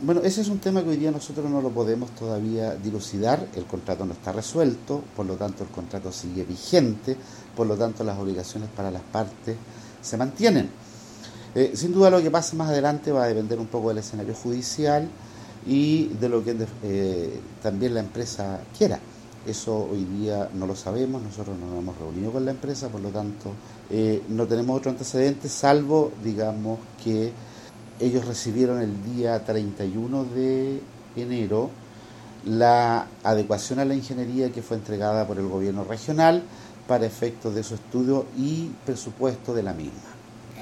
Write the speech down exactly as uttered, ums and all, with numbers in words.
Bueno, ese es un tema que hoy día nosotros no lo podemos todavía dilucidar, el contrato no está resuelto, por lo tanto el contrato sigue vigente, por lo tanto las obligaciones para las partes se mantienen. Eh, sin duda lo que pase más adelante va a depender un poco del escenario judicial y de lo que eh, también la empresa quiera. Eso hoy día no lo sabemos, nosotros no nos hemos reunido con la empresa, por lo tanto eh, no tenemos otro antecedente, salvo, digamos, que ellos recibieron el día treinta y uno de enero la adecuación a la ingeniería que fue entregada por el gobierno regional para efectos de su estudio y presupuesto de la misma.